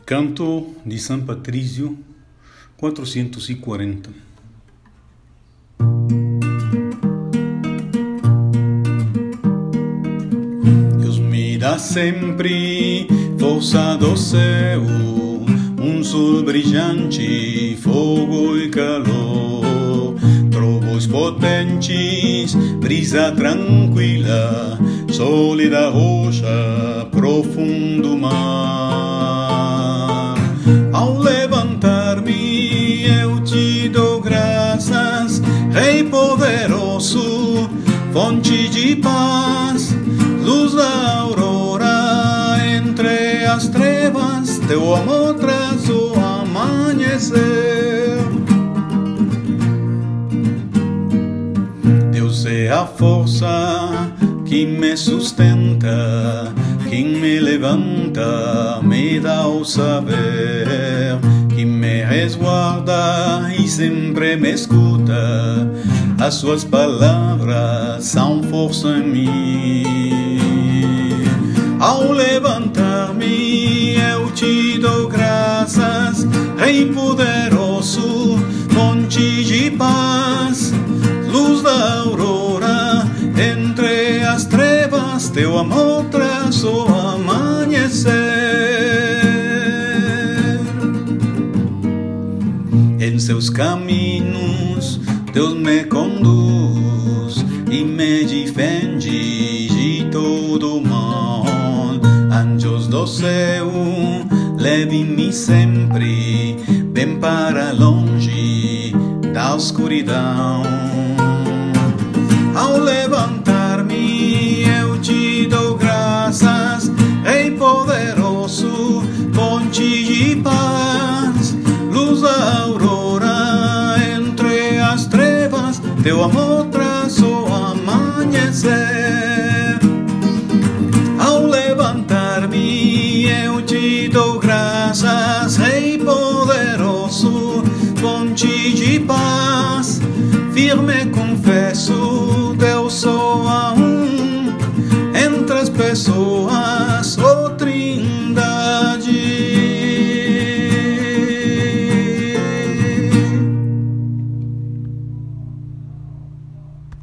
Canto di San Patrizio 440. Deus me dá sempre força do céu, sol brilhante, fogo e calor, trovões potentes, brisa tranquila, sólida rocha, profundo mar. Ao levantar-me eu te dou graças, Rei poderoso, fonte de paz, luz da aurora entre as trevas, teu amor traz o amanhecer. Deus é a força que me sustenta, quem me levanta, me dá o saber, que me resguarda e sempre me escuta. As suas palavras são força em mim. Ao levantar-me eu te dou graças, Rei poderoso, fonte de paz, luz da aurora entre as trevas, teu amor traz o amanhecer. Em seus caminhos Deus me conduz e me defende de todo mal. Anjos do céu, leve-me sempre bem para longe da escuridão. Ao levantar-me eu te dou graças, Rei poderoso, fonte de paz, luz da aurora entre as trevas, teu amor traz o amanhecer. Ao levantar-me eu te dou graças, Rei poderoso, fonte de paz, firme com fé